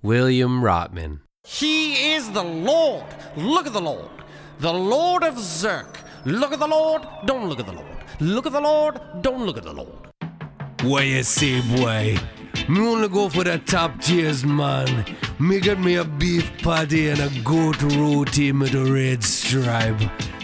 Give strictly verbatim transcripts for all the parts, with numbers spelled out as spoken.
William Rotman. He is the Lord. Look at the Lord. The Lord of Zerk. Look at the Lord. Don't look at the Lord. Look at the Lord. Don't look at the Lord. What you say, boy? Me wanna go for the top tiers, man. Me get me a beef patty and a goat roti with a red stripe.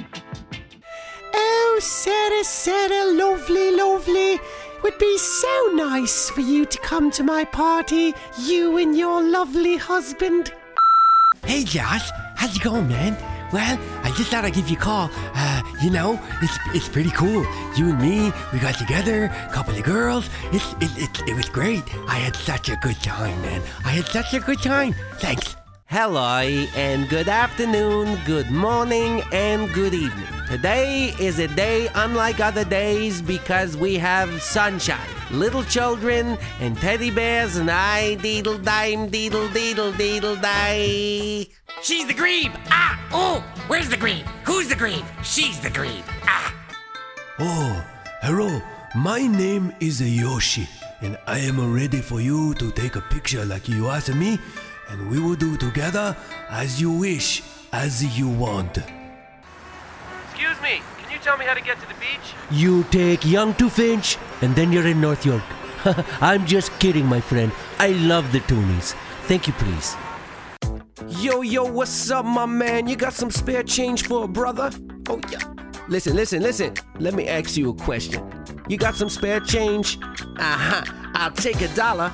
Oh, Sarah, Sarah, lovely, lovely. It would be so nice for you to come to my party, you and your lovely husband. Hey, Josh, how's it going, man? Well, I just thought I'd give you a call. Uh, you know, it's it's pretty cool. You and me, we got together, couple of girls. It's, it, it, it was great. I had such a good time, man. I had such a good time. Thanks. Hello and good afternoon, good morning and good evening. Today is a day unlike other days because we have sunshine, little children and teddy bears and I deedle dime deedle deedle deedle die. She's the grebe. Ah, oh, where's the grebe? Who's the grebe? She's the grebe. Ah. Oh, hello. My name is Yoshi, and I am ready for you to take a picture like you asked me, and we will do together as you wish, as you want. Excuse me, can you tell me how to get to the beach? You take Young to Finch, and then you're in North York. I'm just kidding, my friend. I love the Toonies. Thank you, please. Yo, yo, what's up, my man? You got some spare change for a brother? Oh, yeah. Listen, listen, listen. Let me ask you a question. You got some spare change? Uh-huh. I'll take a dollar.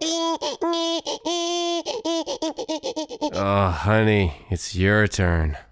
Oh, honey, it's your turn.